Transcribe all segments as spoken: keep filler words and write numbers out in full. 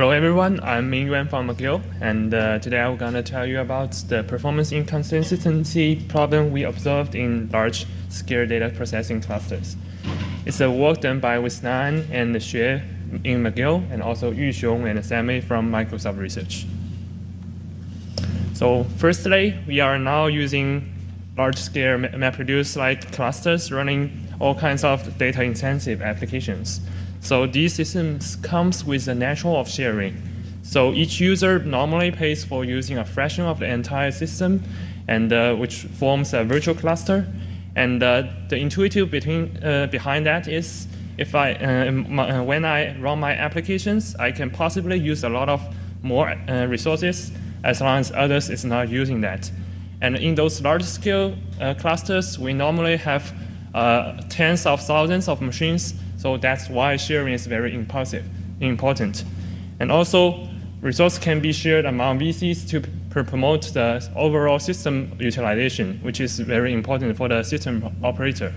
Hello everyone, I'm Ming Yuan from McGill, and uh, today I'm going to tell you about the performance inconsistency problem we observed in large-scale data processing clusters. It's a work done by Wisnan and Xue in McGill, and also Yu Xiong and Sammy from Microsoft Research. So firstly, we are now using large-scale MapReduce-like clusters running all kinds of data-intensive applications. So these systems comes with the nature of sharing. So each user normally pays for using a fraction of the entire system, and uh, which forms a virtual cluster. And uh, the intuitive between, uh, behind that is, if I, uh, my, when I run my applications, I can possibly use a lot of more uh, resources as long as others is not using that. And in those large-scale uh, clusters, we normally have uh, tens of thousands of machines. So that's why sharing is very impulsive, important. And also, resources can be shared among V Cs to promote the overall system utilization, which is very important for the system operator.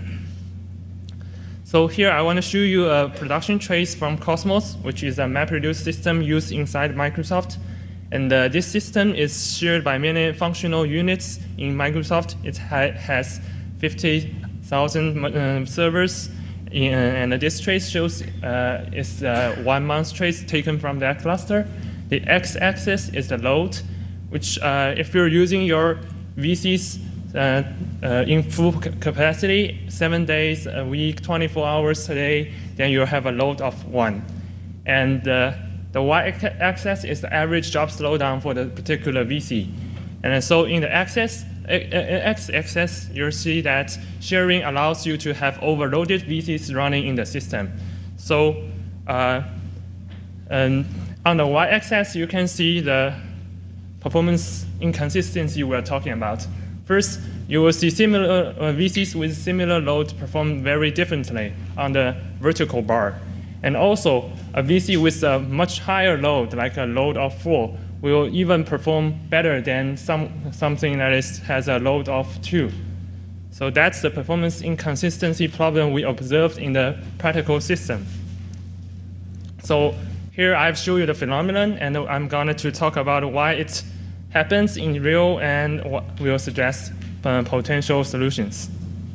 So here I want to show you a production trace from Cosmos, which is a MapReduce system used inside Microsoft. And uh, this system is shared by many functional units in Microsoft. It ha has fifty thousand uh, servers. In, and this trace shows uh, is uh, one month trace taken from that cluster. The x-axis is the load, which uh, if you're using your V Cs uh, uh, in full capacity, seven days a week, twenty-four hours a day, then you have a load of one. And uh, the y-axis is the average job slowdown for the particular V C. And so in the axis, x-axis, you'll see that sharing allows you to have overloaded V Cs running in the system. So uh, um, on the y-axis, you can see the performance inconsistency we're talking about. First, you will see similar uh, V Cs with similar load perform very differently on the vertical bar. And also, a V C with a much higher load, like a load of four, will even perform better than some, something that is, has a load of two. So that's the performance inconsistency problem we observed in the practical system. So here I've shown you the phenomenon, and I'm going to talk about why it happens in real and what we'll suggest uh, potential solutions.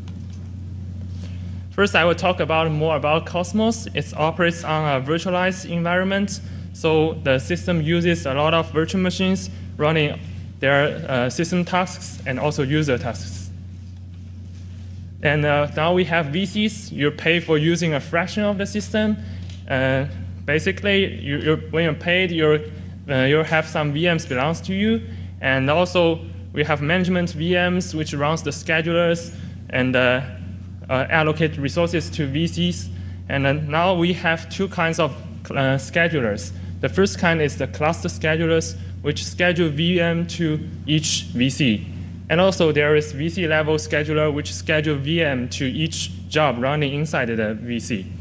First, I will talk about more about Cosmos. It operates on a virtualized environment. So the system uses a lot of virtual machines running their uh, system tasks and also user tasks. And uh, now we have V Cs. You pay for using a fraction of the system. Uh, basically, you, you're, when you're paid, you're, uh, you have some V Ms belongs to you. And also, we have management V Ms, which runs the schedulers and uh, uh, allocate resources to V Cs. And uh, now we have two kinds of uh, schedulers. The first kind is the cluster schedulers, which schedule V M to each V C. And also there is V C level scheduler, which schedule V M to each job running inside the V C.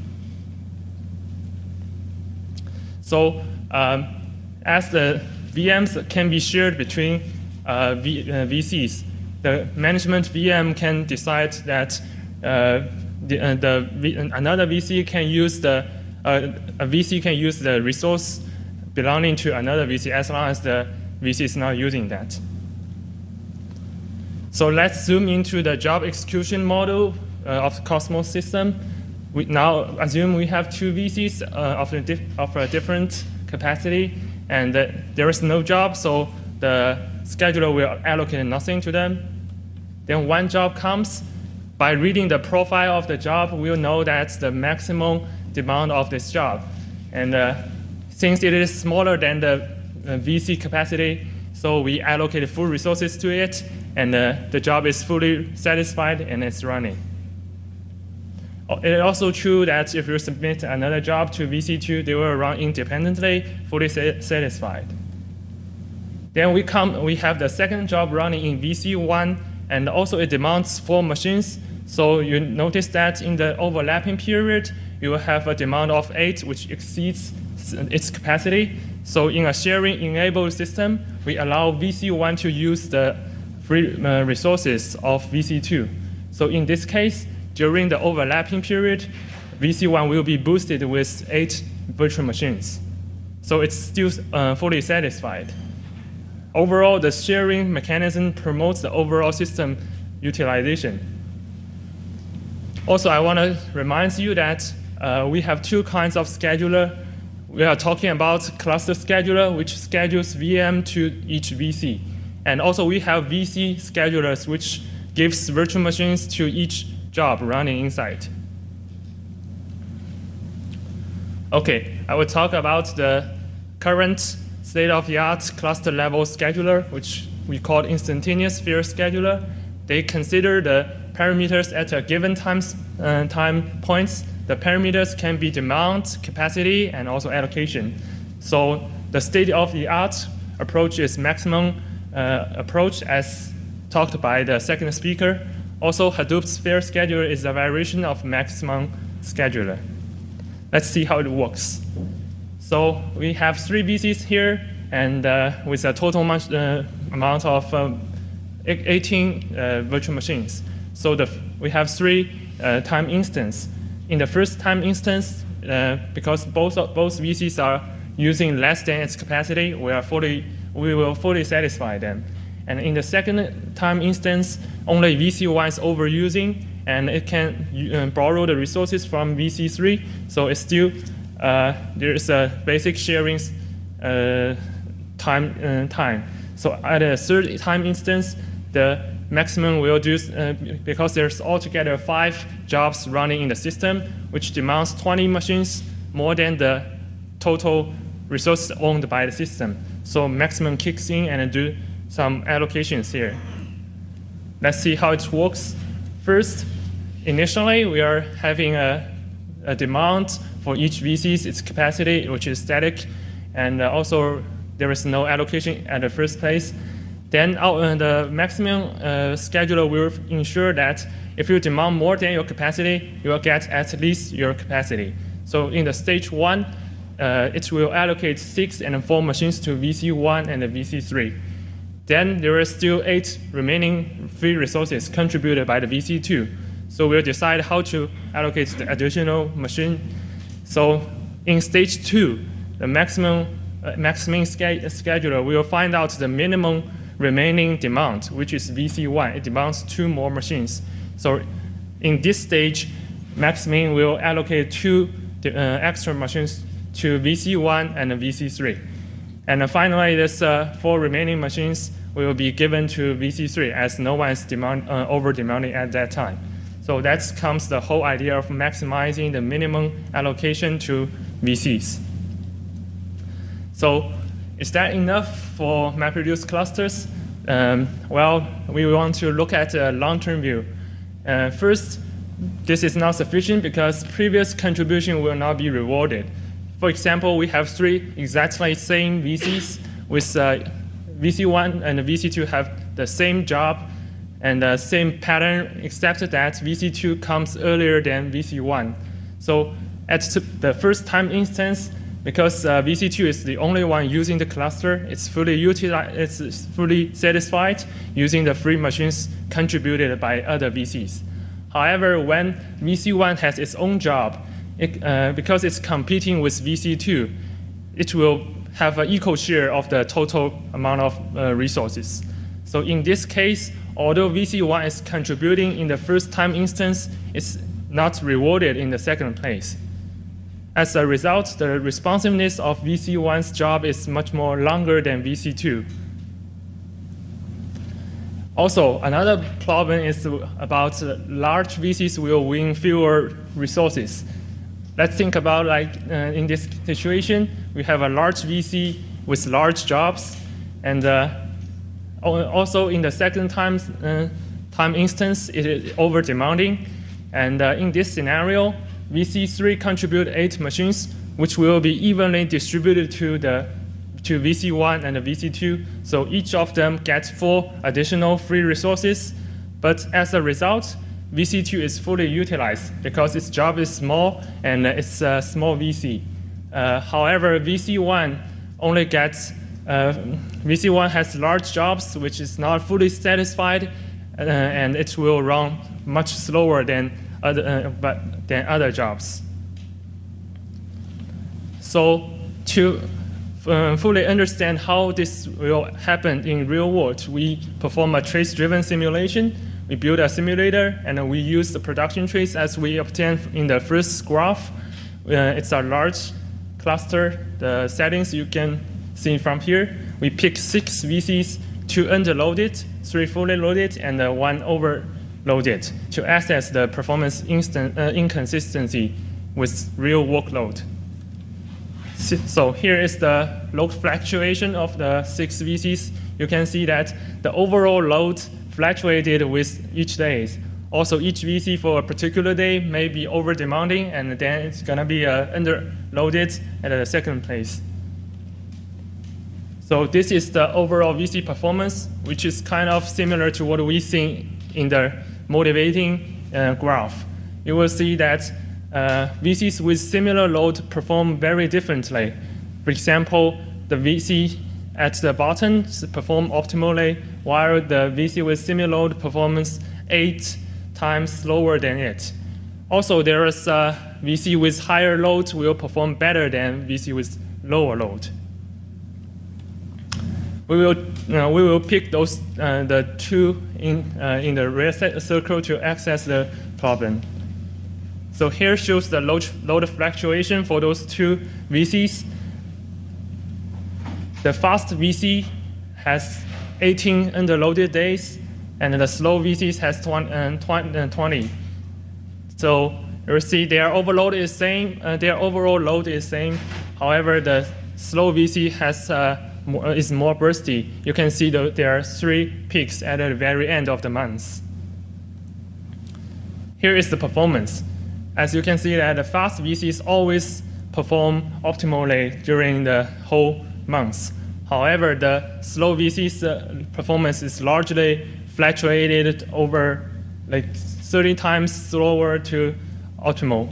So um, as the V Ms can be shared between uh, v, uh, V Cs, the management V M can decide that uh, the, uh, the v, another V C can use the uh, a V C can use the resource belonging to another V C as long as the V C is not using that. So let's zoom into the job execution model uh, of the Cosmos system. We now assume we have two V Cs uh, of, a of a different capacity, and uh, there is no job, so the scheduler will allocate nothing to them. Then one job comes. By reading the profile of the job, we'll know that's the maximum demand of this job. And uh, since it is smaller than the uh, V C capacity, so we allocate full resources to it, and uh, the job is fully satisfied and it's running. It is also true that if you submit another job to V C two, they will run independently, fully sa satisfied. Then we come, we have the second job running in V C one, and also it demands four machines. So you notice that in the overlapping period, you will have a demand of eight, which exceeds its capacity. So in a sharing-enabled system, we allow V C one to use the free uh, resources of V C two. So in this case, during the overlapping period, V C one will be boosted with eight virtual machines. so it's still uh, fully satisfied. Overall, the sharing mechanism promotes the overall system utilization. Also, I want to remind you that uh, we have two kinds of scheduler. We are talking about cluster scheduler, which schedules V M to each V C. And also we have V C schedulers, which gives virtual machines to each job running inside. Okay, I will talk about the current state-of-the-art cluster level scheduler, which we call instantaneous sphere scheduler. They consider the parameters at a given time, uh, time points. The parameters can be demand, capacity, and also allocation. So the state-of-the-art approach is maximum uh, approach, as talked by the second speaker. Also, Hadoop sphere scheduler is a variation of maximum scheduler. Let's see how it works. So we have three V Cs here, and uh, with a total much, uh, amount of um, eighteen uh, virtual machines. So the, we have three uh, time instances. In the first time instance, uh, because both, both V Cs are using less than its capacity, we, are fully, we will fully satisfy them. And in the second time instance, only V C one is overusing, and it can uh, borrow the resources from V C three. So it's still, uh, there is a basic sharing uh, time, uh, time. So at a third time instance, the maximum will do, uh, because there's altogether five jobs running in the system, which demands twenty machines more than the total resources owned by the system. So maximum kicks in and do some allocations here. Let's see how it works. First, initially, we are having a, a demand for each V C's, its capacity, which is static, and uh, also there is no allocation at the first place. Then uh, the maximum uh, scheduler will ensure that if you demand more than your capacity, you will get at least your capacity. So in the stage one, uh, it will allocate six and four machines to V C one and V C three. Then there are still eight remaining free resources contributed by the V C two. So we'll decide how to allocate the additional machine. So in stage two, the maximum, uh, maximum ske scheduler will find out the minimum remaining demand, which is V C one. It demands two more machines. So in this stage, maximum will allocate two uh, extra machines to V C one and V C three. And then finally, this uh, four remaining machines will be given to V C three, as no one is demand, uh, over-demanding at that time. So that comes the whole idea of maximizing the minimum allocation to V Cs. So is that enough for MapReduce clusters? Um, well, we want to look at a long-term view. Uh, first, this is not sufficient because previous contribution will not be rewarded. For example, we have three exactly same V Cs with uh, V C one and V C two have the same job and the same pattern, except that V C two comes earlier than V C one. So at the first time instance, because uh, V C two is the only one using the cluster, it's fully utilized, it's fully satisfied using the free machines contributed by other V Cs. However, when V C one has its own job, it, uh, because it's competing with V C two, it will have an equal share of the total amount of uh, resources. So in this case, although V C one is contributing in the first time instance, it's not rewarded in the second place. As a result, the responsiveness of V C one's job is much more longer than V C two. Also, another problem is about uh, large V Cs will win fewer resources. Let's think about, like, uh, in this situation, we have a large V C with large jobs, and uh, also in the second time, uh, time instance, it is over-demanding. And uh, in this scenario, V C three contribute eight machines, which will be evenly distributed to the to V C one and the V C two. So each of them gets four additional free resources. But as a result, V C two is fully utilized because its job is small and it's a small V C. Uh, however, V C one only gets, uh, V C one has large jobs which is not fully satisfied, uh, and it will run much slower than other, uh, but, than other jobs. So to uh, fully understand how this will happen in real world, we perform a trace-driven simulation. We build a simulator, and we use the production trace as we obtained in the first graph. Uh, it's a large cluster. The settings you can see from here. We pick six V Cs, two underloaded, three fully loaded, and uh, one overloaded to access the performance instant, uh, inconsistency with real workload. So here is the load fluctuation of the six V Cs. You can see that the overall load fluctuated with each day. Also, each V C for a particular day may be over demanding, and then it's gonna be uh, underloaded at the second place. So this is the overall V C performance, which is kind of similar to what we see in the motivating uh, graph. You will see that uh, V Cs with similar load perform very differently. For example, the V C at the bottom perform optimally, while the V C with similar load performs eight times slower than it. Also, there is a V C with higher load will perform better than V C with lower load. We will, uh, we will pick those, uh, the two in, uh, in the red circle to access the problem. So here shows the load, load fluctuation for those two V Cs. The fast V C has eighteen underloaded days, and the slow V C has twenty. So you see their overload is same, uh, their overall load is same. However, the slow V C has uh, more, is more bursty. You can see the, there are three peaks at the very end of the month. Here is the performance. As you can see that the fast V Cs always perform optimally during the whole month. However, the slow V C's uh, performance is largely fluctuated over like thirty times slower to optimal.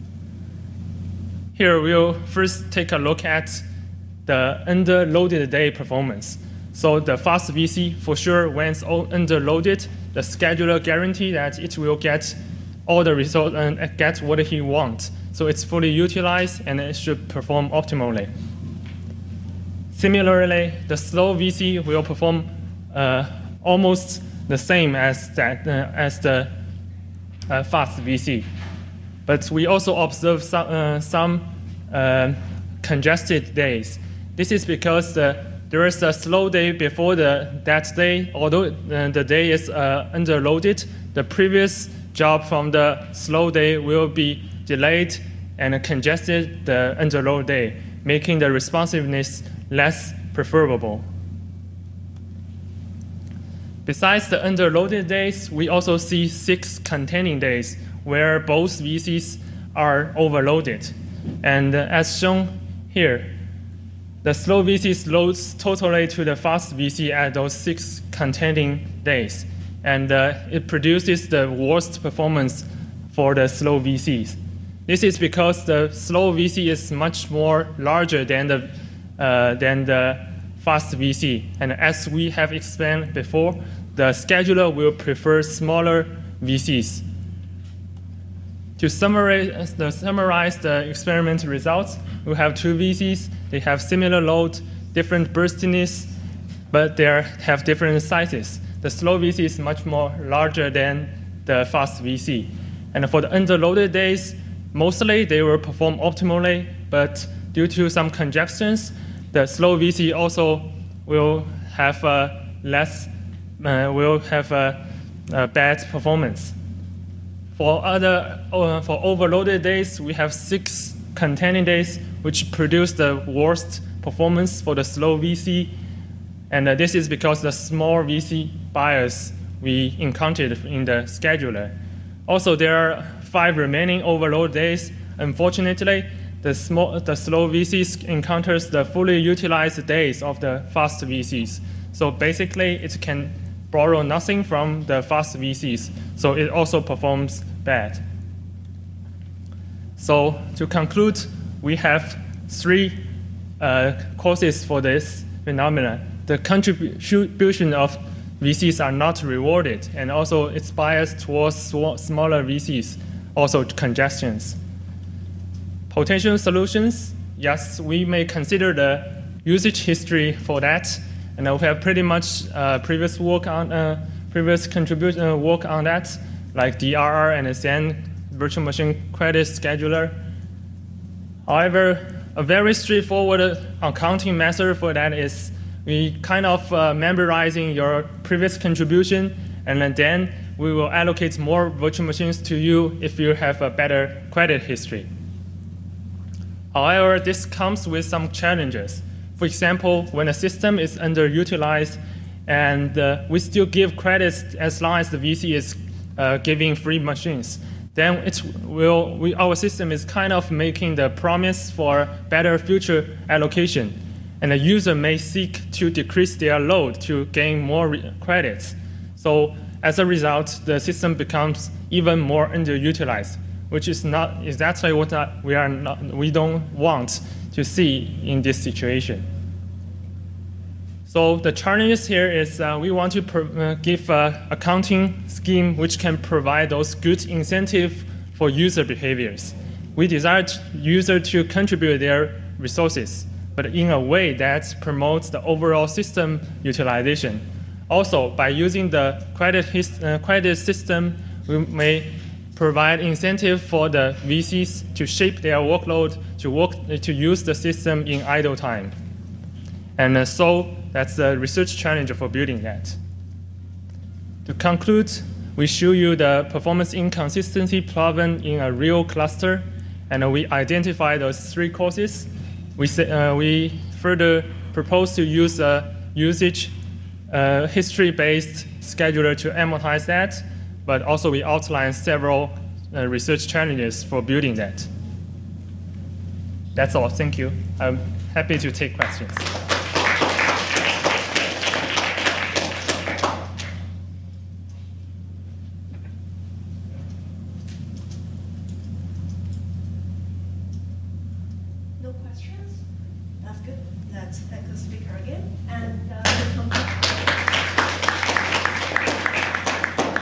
Here we'll first take a look at the underloaded day performance. So the fast V C, for sure, when it's all underloaded, the scheduler guarantee that it will get all the results and get what he wants. So it's fully utilized and it should perform optimally. Similarly, the slow V C will perform uh, almost the same as, that, uh, as the uh, fast V C. But we also observe some, uh, some uh, congested days. This is because the, there is a slow day before the, that day. Although uh, the day is uh, underloaded, the previous job from the slow day will be delayed and congested the underload day, making the responsiveness less preferable. Besides the underloaded days, we also see six containing days where both V Cs are overloaded. And uh, as shown here, the slow V Cs loads totally to the fast V C at those six containing days. And uh, it produces the worst performance for the slow V Cs. This is because the slow V C is much more larger than the, uh, than the fast V C. And as we have explained before, the scheduler will prefer smaller V Cs. To summarize the, summarize the experiment results, we have two V Cs. They have similar load, different burstiness, but they have different sizes. The slow V C is much more larger than the fast V C. And for the underloaded days, mostly they will perform optimally, but due to some congestions, the slow V C also will have a less, uh, will have a, a bad performance. For other, uh, for overloaded days, we have six containing days, which produce the worst performance for the slow V C. And uh, this is because the small V C bias we encountered in the scheduler. Also, there are five remaining overload days. Unfortunately, the, small, the slow V Cs encounters the fully utilized days of the fast V Cs. So basically, it can borrow nothing from the fast V Cs. So it also performs bad. So to conclude, we have three uh, causes for this phenomenon. The contribution of V Cs are not rewarded, and also it's biased towards smaller V Cs, also congestions. Potential solutions, yes, we may consider the usage history for that, and we have pretty much uh, previous work on uh, previous contribution uh, work on that, like D R R and Zen virtual machine credit scheduler. However, a very straightforward accounting method for that is we kind of uh, memorizing your previous contribution, and then we will allocate more virtual machines to you if you have a better credit history. However, this comes with some challenges. For example, when a system is underutilized and uh, we still give credits as long as the V C is uh, giving free machines, then it will, we, our system is kind of making the promise for better future allocation. And the user may seek to decrease their load to gain more credits. So as a result, the system becomes even more underutilized, which is not exactly what we are not, we don't want to see in this situation. So the challenges here is uh, we want to uh, give an accounting scheme which can provide those good incentive for user behaviors. We desire users to contribute their resources, but in a way that promotes the overall system utilization. Also, by using the credit, his, uh, credit system, we may provide incentive for the V Cs to shape their workload to, work, to use the system in idle time. And uh, so that's the research challenge for building that. To conclude, we show you the performance inconsistency problem in a real cluster, and we identify those three causes. We, say, uh, we further propose to use a usage uh, history-based scheduler to amortize that, but also we outline several uh, research challenges for building that. That's all. Thank you. I'm happy to take questions. No questions? That's good. Let's thank the speaker again. And uh,